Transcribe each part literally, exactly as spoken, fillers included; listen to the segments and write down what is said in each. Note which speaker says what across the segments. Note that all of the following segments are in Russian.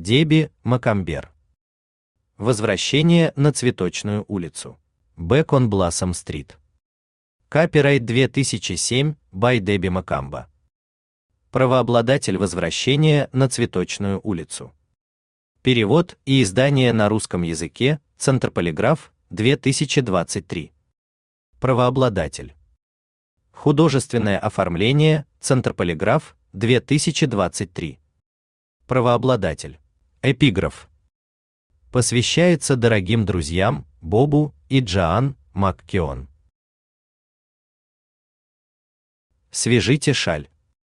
Speaker 1: Деби, Макамбер. Возвращение на Цветочную улицу. Back on Blossom Street. Копирайт две тысячи семь, by Деби Макамба. Правообладатель возвращения на Цветочную улицу. Перевод и издание на русском языке, Центр Полиграф, две тысячи двадцать три. Правообладатель. Художественное оформление, Центр Полиграф, две тысячи двадцать три. Правообладатель. Эпиграф. Посвящается дорогим друзьям Бобу и Джоан Маккеон. Свяжите шаль.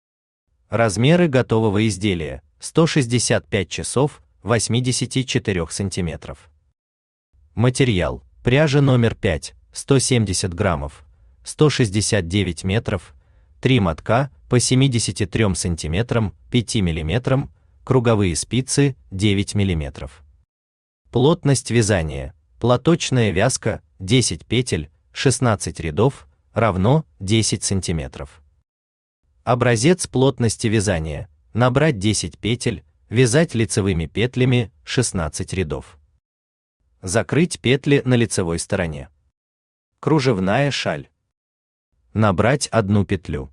Speaker 1: Размеры готового изделия: сто шестьдесят пять часов восемьдесят четыре сантиметров. Материал: пряжа номер пять, сто семьдесят граммов, сто шестьдесят девять метров, три мотка по семидесяти трём сантиметрам, пяти миллиметрам, круговые спицы девять миллиметров. Плотность вязания: платочная вязка десять петель, шестнадцать рядов, равно десять сантиметров. Образец плотности вязания: набрать десять петель, вязать лицевыми петлями шестнадцать рядов. Закрыть петли на лицевой стороне. Кружевная шаль. Набрать одну петлю.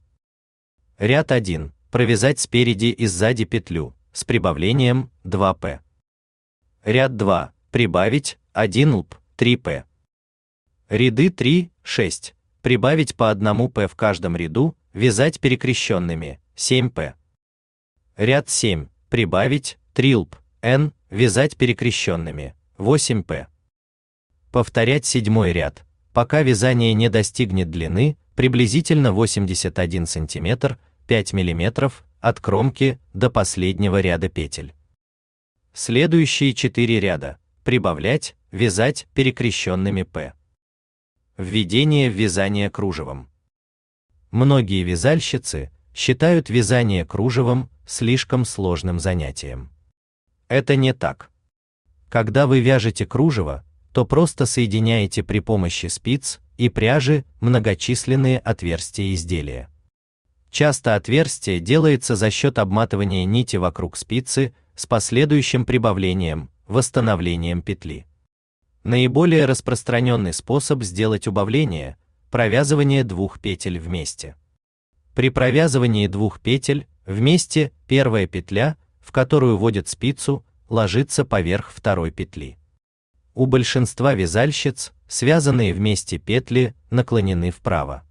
Speaker 1: Ряд один. Провязать спереди и сзади петлю с прибавлением два пэ. Ряд два. Прибавить один лп, три пэ. Ряды три, шесть. Прибавить по одному пэ в каждом ряду, вязать перекрещенными, семь пэ. Ряд семь. Прибавить три лп, эн, вязать перекрещенными, восемь пэ. Повторять седьмой ряд, пока вязание не достигнет длины приблизительно восемьдесят один сантиметр, пять миллиметров, от кромки до последнего ряда петель. Следующие четыре ряда прибавлять, вязать перекрещенными пэ. Введение в вязание кружевом. Многие вязальщицы считают вязание кружевом слишком сложным занятием. Это не так. Когда вы вяжете кружево, то просто соединяете при помощи спиц и пряжи многочисленные отверстия изделия. Часто отверстие делается за счет обматывания нити вокруг спицы с последующим прибавлением, восстановлением петли. Наиболее распространенный способ сделать убавление – провязывание двух петель вместе. При провязывании двух петель вместе первая петля, в которую вводят спицу, ложится поверх второй петли. У большинства вязальщиц связанные вместе петли наклонены вправо.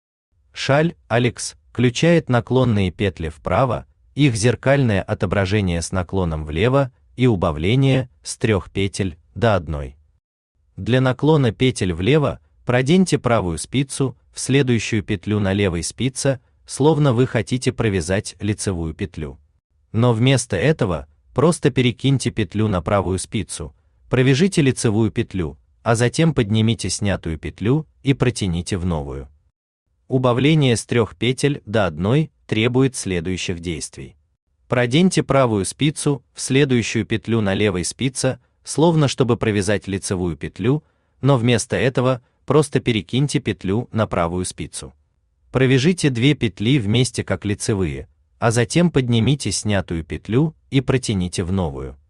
Speaker 1: Шаль Алекс включает наклонные петли вправо, их зеркальное отображение с наклоном влево и убавление с трех петель до одной. Для наклона петель влево проденьте правую спицу в следующую петлю на левой спице, словно вы хотите провязать лицевую петлю. Но вместо этого просто перекиньте петлю на правую спицу, провяжите лицевую петлю, а затем поднимите снятую петлю и протяните в новую. Убавление с трех петель до одной требует следующих действий. Проденьте правую спицу в следующую петлю на левой спице, словно чтобы провязать лицевую петлю, но вместо этого просто перекиньте петлю на правую спицу. Провяжите две петли вместе как лицевые, а затем поднимите снятую петлю и протяните в новую.